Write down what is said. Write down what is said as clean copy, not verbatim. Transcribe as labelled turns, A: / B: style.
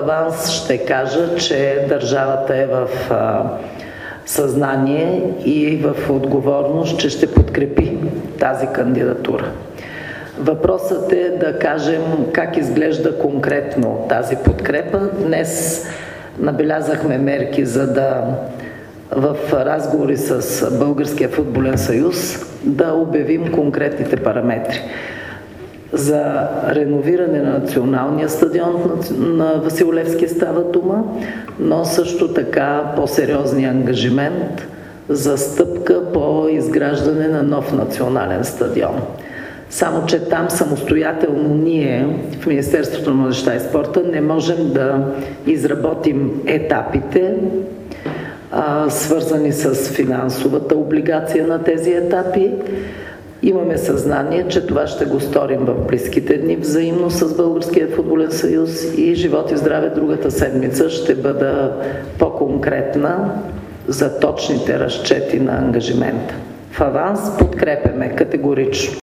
A: аванс ще кажа, че държавата е в съзнание и в отговорност, че ще подкрепи тази кандидатура. Въпросът е да кажем как изглежда конкретно тази подкрепа. Днес набелязахме мерки, за да в разговори с Българския футболен съюз да обявим конкретните параметри. За реновиране на националния стадион на Васил Левски става дума, но също така по-сериозния ангажимент за стъпка по изграждане на нов национален стадион. Само че там самостоятелно ние в Министерството на младежта и спорта не можем да изработим етапите, свързани с финансовата облигация на тези етапи. Имаме съзнание, че това ще го сторим в близките дни взаимно с Българския футболен съюз и живот и здраве другата седмица ще бъда по-конкретна за точните разчети на ангажимента. В аванс подкрепяме категорично.